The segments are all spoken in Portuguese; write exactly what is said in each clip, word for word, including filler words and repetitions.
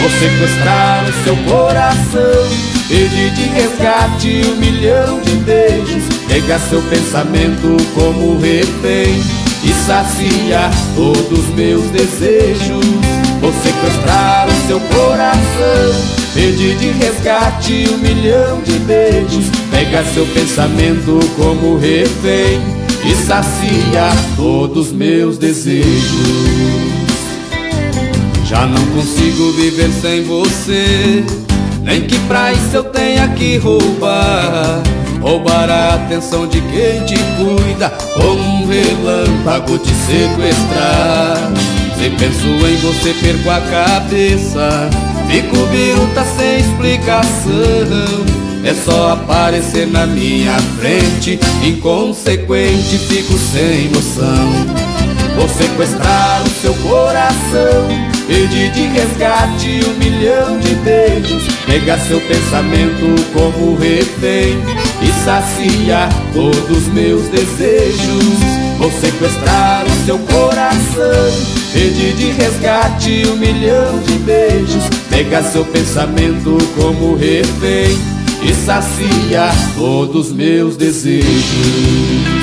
vou sequestrar o seu coração, pedir de resgate um milhão de beijos, pegar seu pensamento como refém e saciar todos meus desejos. Vou sequestrar o seu coração, pedir de resgate um milhão de beijos, pegar seu pensamento como refém e saciar todos meus desejos. Já não consigo viver sem você, nem que pra isso eu tenha que roubar Roubar a atenção de quem te cuida, ou um relâmpago te sequestrar. Se penso em você perco a cabeça, fico biruta sem explicação. É só aparecer na minha frente, inconsequente, fico sem noção. Vou sequestrar o seu coração, pedir de resgate um milhão de beijos, pegar seu pensamento como refém e saciar todos meus desejos. Vou sequestrar o seu coração, pedir de resgate um milhão de beijos, pegar seu pensamento como refém e saciar todos meus desejos.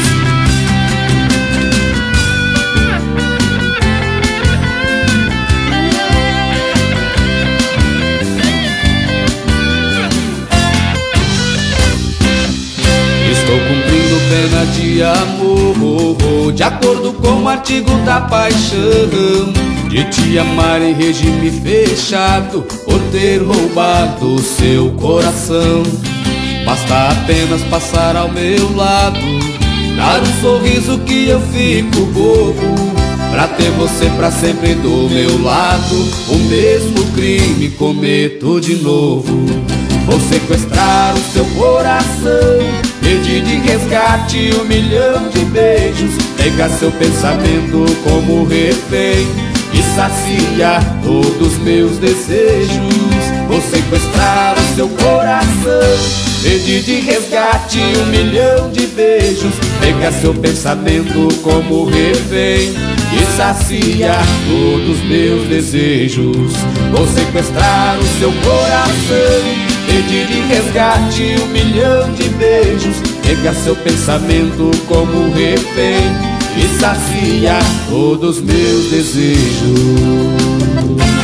Estou cumprindo pena de amor, de acordo com o artigo da paixão, de te amar em regime fechado, por ter roubado o seu coração. Basta apenas passar ao meu lado, dar um sorriso que eu fico bobo, pra ter você pra sempre do meu lado. O mesmo crime cometo de novo. Vou sequestrar o seu coração, pedir de resgate um milhão de beijos, pegar seu pensamento como refém e saciar todos meus desejos. Vou sequestrar o seu coração, pedir de resgate um milhão de beijos, pegar seu pensamento como refém e saciar todos meus desejos. Vou sequestrar o seu coração, pedir de resgate um milhão de beijos, pegar seu pensamento como refém e saciar todos meus desejos.